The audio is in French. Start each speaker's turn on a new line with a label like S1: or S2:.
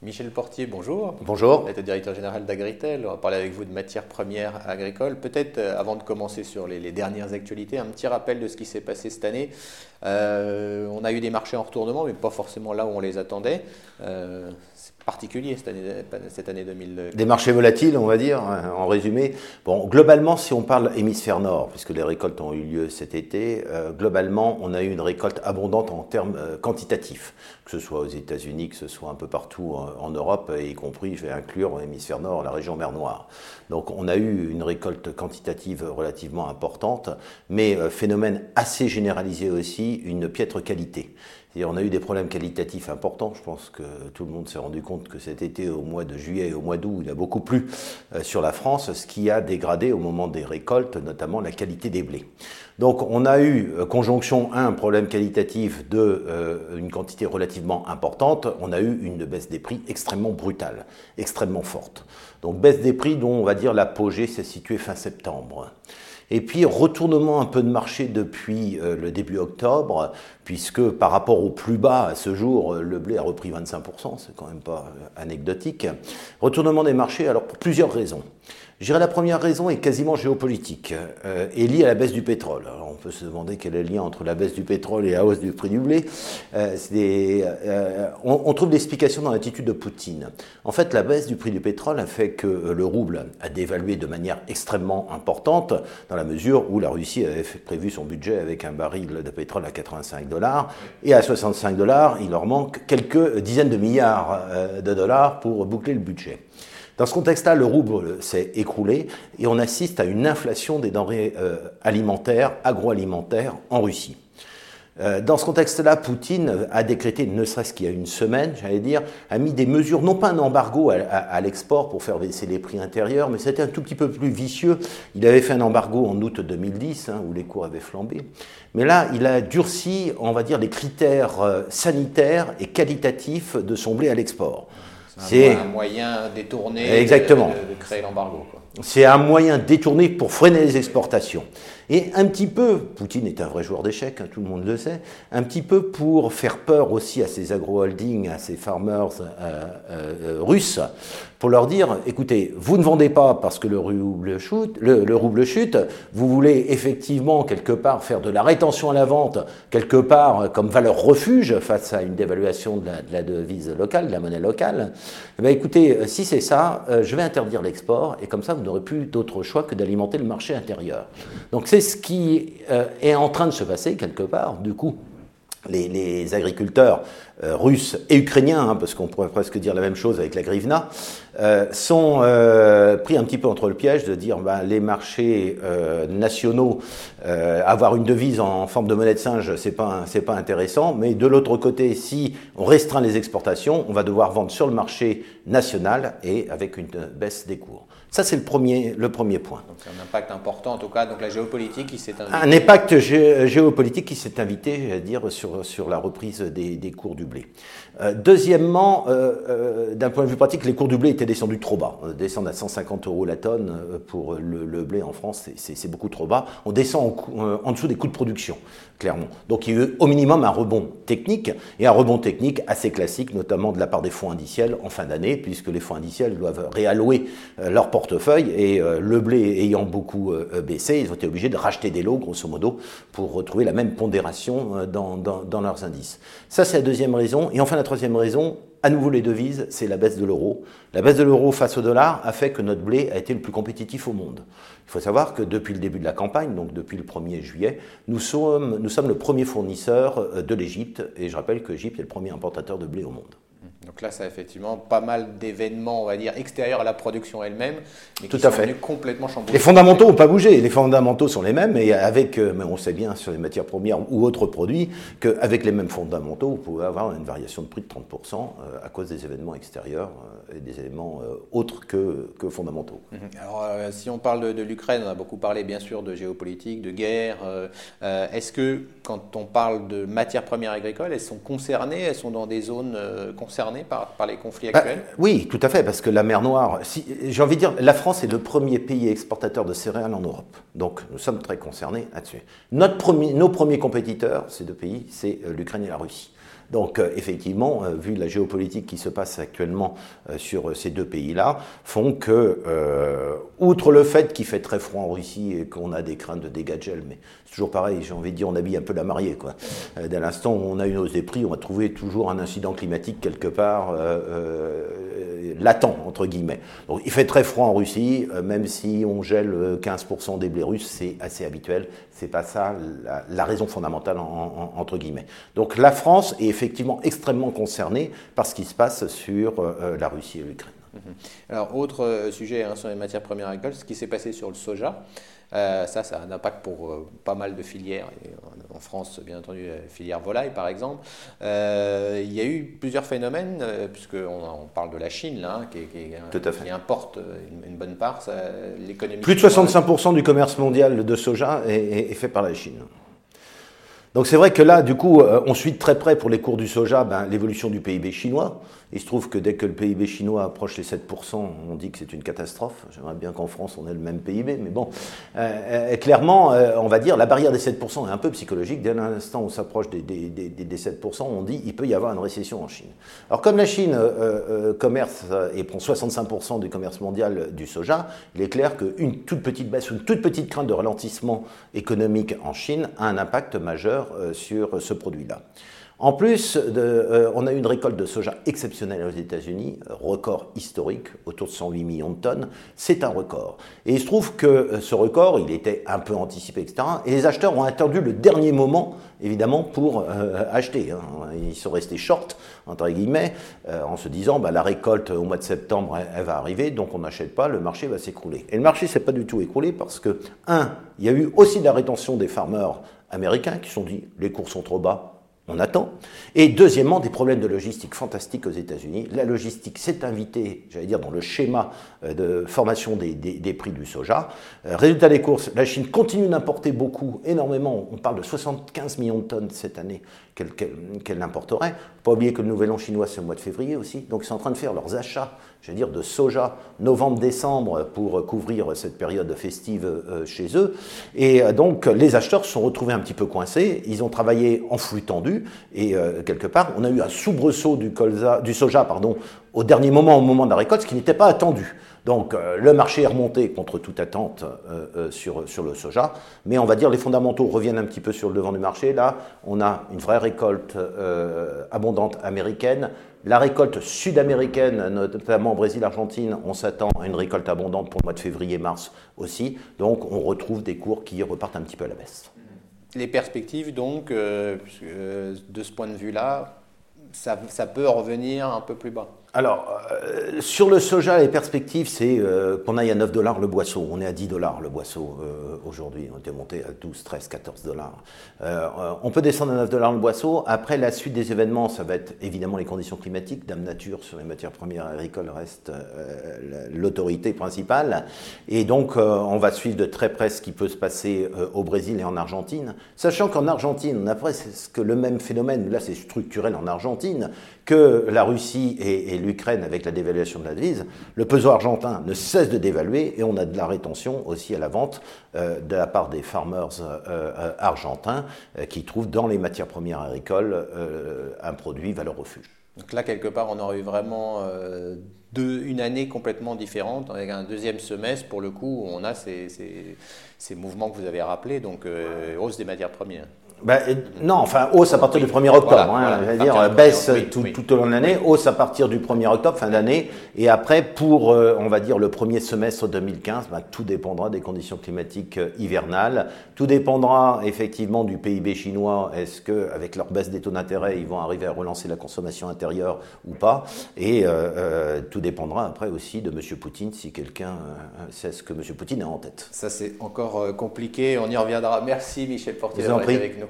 S1: Michel Portier, bonjour.
S2: Bonjour.
S1: Vous êtes le directeur général d'Agritel. On va parler avec vous de matières premières agricoles. Peut-être, avant de commencer sur les dernières actualités, un petit rappel de ce qui s'est passé cette année. On a eu des marchés en retournement, mais pas forcément là où on les attendait. C'est particulier cette année 2000.
S2: Des marchés volatiles, on va dire, en résumé. Bon, globalement, si on parle hémisphère nord, puisque les récoltes ont eu lieu cet été, globalement, on a eu une récolte abondante en termes quantitatifs, que ce soit aux États-Unis, que ce soit un peu partout en Europe, y compris, je vais inclure l'hémisphère nord, la région mer Noire. Donc, on a eu une récolte quantitative relativement importante, mais phénomène assez généralisé aussi, une piètre qualité. C'est-à-dire, on a eu des problèmes qualitatifs importants. Je pense que tout le monde s'est rendu compte que cet été, au mois de juillet et au mois d'août, il a beaucoup plu sur la France, ce qui a dégradé au moment des récoltes, notamment la qualité des blés. Donc, on a eu, conjonction 1, un problème qualitatif, 2, une quantité relativement importante. On a eu une baisse des prix extrêmement brutale, extrêmement forte. Donc, baisse des prix dont, on va dire, l'apogée s'est située fin septembre. Et puis, retournement un peu de marché depuis le début octobre, puisque par rapport au plus bas à ce jour, le blé a repris 25%, c'est quand même pas anecdotique. Retournement des marchés, alors pour plusieurs raisons. Je dirais la première raison est quasiment géopolitique et liée à la baisse du pétrole. Alors on peut se demander quel est le lien entre la baisse du pétrole et la hausse du prix du blé. On trouve l'explication dans l'attitude de Poutine. En fait, la baisse du prix du pétrole a fait que le rouble a dévalué de manière extrêmement importante, dans la mesure où la Russie avait prévu son budget avec un baril de pétrole à $85 et à $65, il leur manque quelques dizaines de milliards de dollars pour boucler le budget. Dans ce contexte-là, le rouble s'est écroulé et on assiste à une inflation des denrées alimentaires, agroalimentaires en Russie. Dans ce contexte-là, Poutine a décrété, ne serait-ce qu'il y a une semaine, j'allais dire, a mis des mesures, non pas un embargo à l'export pour faire baisser les prix intérieurs, mais c'était un tout petit peu plus vicieux. Il avait fait un embargo en août 2010, où les cours avaient flambé. Mais là, il a durci, on va dire, les critères sanitaires et qualitatifs de son blé à l'export.
S1: C'est un moyen détourné
S2: Exactement.
S1: De créer l'embargo.
S2: C'est un moyen détourné pour freiner les exportations. Et un petit peu, Poutine est un vrai joueur d'échecs, tout le monde le sait, un petit peu pour faire peur aussi à ces agro-holdings, à ces farmers russes, pour leur dire, écoutez, vous ne vendez pas parce que le rouble chute, vous voulez effectivement quelque part faire de la rétention à la vente, quelque part comme valeur refuge face à une dévaluation de la devise locale, de la monnaie locale. Eh bien, écoutez, si c'est ça, je vais interdire l'export et comme ça vous n'aurez plus d'autre choix que d'alimenter le marché intérieur. Donc c'est ce qui est en train de se passer quelque part. Du coup, les agriculteurs russes et ukrainiens, parce qu'on pourrait presque dire la même chose avec la grivna, sont pris un petit peu entre le piège de dire les marchés nationaux, avoir une devise en forme de monnaie de singe, c'est pas intéressant, mais de l'autre côté, si on restreint les exportations, on va devoir vendre sur le marché national et avec une baisse des cours. Ça, c'est le premier point.
S1: Donc, c'est un impact important, en tout cas, donc la géopolitique qui s'est invitée.
S2: Un impact géopolitique qui s'est invité, à dire, sur la reprise des cours du blé. Deuxièmement, d'un point de vue pratique, les cours du blé étaient descendus trop bas. On descend à 150 € la tonne pour le blé en France, c'est beaucoup trop bas. On descend en dessous des coûts de production, clairement. Donc, il y a eu au minimum un rebond technique, et un rebond technique assez classique, notamment de la part des fonds indiciels en fin d'année, puisque les fonds indiciels doivent réallouer leur portefeuille, et le blé ayant beaucoup baissé, ils ont été obligés de racheter des lots, grosso modo, pour retrouver la même pondération dans leurs indices. Ça, c'est la deuxième raison. Et enfin, la troisième raison, à nouveau les devises, c'est la baisse de l'euro. La baisse de l'euro face au dollar a fait que notre blé a été le plus compétitif au monde. Il faut savoir que depuis le début de la campagne, donc depuis le 1er juillet, nous sommes le premier fournisseur de l'Égypte, et je rappelle que l'Égypte est le premier importateur de blé au monde.
S1: Donc là, ça a effectivement pas mal d'événements, on va dire, extérieurs à la production elle-même, mais qui
S2: sont
S1: venus complètement chambouler.
S2: Les fondamentaux n'ont pas bougé. Les fondamentaux sont les mêmes, et mais on sait bien sur les matières premières ou autres produits qu'avec les mêmes fondamentaux, vous pouvez avoir une variation de prix de 30% à cause des événements extérieurs et des éléments autres que fondamentaux.
S1: Alors, si on parle de l'Ukraine, on a beaucoup parlé bien sûr de géopolitique, de guerre. Est-ce que quand on parle de matières premières agricoles, elles sont concernées, elles sont dans des zones concernées par les conflits actuels ?
S2: Oui, tout à fait, parce que la mer Noire, j'ai envie de dire, la France est le premier pays exportateur de céréales en Europe. Donc, nous sommes très concernés là-dessus. Nos premiers compétiteurs, ces deux pays, c'est l'Ukraine et la Russie. Donc effectivement, vu la géopolitique qui se passe actuellement sur ces deux pays-là, font que, outre le fait qu'il fait très froid en Russie et qu'on a des craintes de dégâts de gel, mais c'est toujours pareil, j'ai envie de dire, on habille un peu la mariée, quoi. Dès l'instant où on a une hausse des prix, on va trouver toujours un incident climatique quelque part latent, entre guillemets. Donc il fait très froid en Russie, même si on gèle 15% des blés russes, c'est assez habituel. C'est pas ça la raison fondamentale, entre guillemets. Donc la France est effectivement extrêmement concernée par ce qui se passe sur la Russie et l'Ukraine.
S1: Alors, autre sujet sur les matières premières agricoles, ce qui s'est passé sur le soja. Ça a un impact pour pas mal de filières. Et en France, bien entendu, la filière volaille, par exemple. Il y a eu plusieurs phénomènes, puisqu'on parle de la Chine, là, qui importe une bonne part. L'économie.
S2: Plus de 65% du commerce mondial de soja est fait par la Chine. Donc c'est vrai que là, du coup, on suit de très près pour les cours du soja l'évolution du PIB chinois. Il se trouve que dès que le PIB chinois approche les 7%, on dit que c'est une catastrophe. J'aimerais bien qu'en France, on ait le même PIB, mais bon. Clairement, on va dire, la barrière des 7% est un peu psychologique. Dès l'instant où on s'approche des 7%, on dit qu'il peut y avoir une récession en Chine. Alors comme la Chine commerce et prend 65% du commerce mondial du soja, il est clair qu'une toute petite baisse, une toute petite crainte de ralentissement économique en Chine a un impact majeur sur ce produit-là. En plus, on a eu une récolte de soja exceptionnelle aux États-Unis, record historique, autour de 108 millions de tonnes. C'est un record. Et il se trouve que ce record, il était un peu anticipé, etc. Et les acheteurs ont attendu le dernier moment, évidemment, pour acheter. Ils sont restés short, entre guillemets, en se disant la récolte au mois de septembre, elle va arriver, donc on n'achète pas, le marché va s'écrouler. Et le marché ne s'est pas du tout écroulé parce que, il y a eu aussi de la rétention des farmers américains qui se sont dit les cours sont trop bas. On attend. Et deuxièmement, des problèmes de logistique fantastiques aux États-Unis. La logistique s'est invitée, j'allais dire, dans le schéma de formation des prix du soja. Résultat des courses, la Chine continue d'importer beaucoup, énormément. On parle de 75 millions de tonnes cette année qu'elle importerait. Pas oublier que le nouvel an chinois, c'est au mois de février aussi. Donc ils sont en train de faire leurs achats, j'allais dire, de soja novembre-décembre pour couvrir cette période festive chez eux. Et donc les acheteurs se sont retrouvés un petit peu coincés. Ils ont travaillé en flux tendu et quelque part, on a eu un soubresaut du soja au dernier moment, au moment de la récolte, ce qui n'était pas attendu. Donc le marché est remonté contre toute attente sur le soja, mais on va dire les fondamentaux reviennent un petit peu sur le devant du marché. Là, on a une vraie récolte abondante américaine. La récolte sud-américaine, notamment au Brésil, Argentine, on s'attend à une récolte abondante pour le mois de février-mars aussi. Donc on retrouve des cours qui repartent un petit peu à la baisse.
S1: Les perspectives, donc, de ce point de vue-là, ça peut revenir un peu plus bas.
S2: Alors, sur le soja, les perspectives, c'est qu'on aille à 9 $ le boisseau. On est à 10 $ le boisseau aujourd'hui. On était monté à 12, 13, 14 $. On peut descendre à 9 $ le boisseau. Après, la suite des événements, ça va être évidemment les conditions climatiques. Dame Nature, sur les matières premières agricoles, reste l'autorité principale. Et donc, on va suivre de très près ce qui peut se passer au Brésil et en Argentine. Sachant qu'en Argentine, après, c'est que le même phénomène, là c'est structurel en Argentine, que la Russie et l'Ukraine avec la dévaluation de la devise, le peso argentin ne cesse de dévaluer et on a de la rétention aussi à la vente de la part des farmers argentins qui trouvent dans les matières premières agricoles un produit valeur refuge.
S1: Donc là, quelque part, on aurait eu vraiment une année complètement différente, avec un deuxième semestre, pour le coup, où on a ces mouvements que vous avez rappelés, donc hausse des matières premières.
S2: Non, enfin, hausse à partir du 1er octobre. Baisse tout au long de l'année, hausse à partir du 1er octobre, fin d'année. Et après, pour, on va dire, le premier semestre 2015, tout dépendra des conditions climatiques hivernales. Tout dépendra, effectivement, du PIB chinois. Est-ce qu'avec leur baisse des taux d'intérêt, ils vont arriver à relancer la consommation intérieure ou pas? Et tout dépendra, après, aussi de M. Poutine, si quelqu'un sait ce que M. Poutine a en tête.
S1: Ça, c'est encore compliqué. On y reviendra. Merci, Michel Portier, d'avoir été avec nous.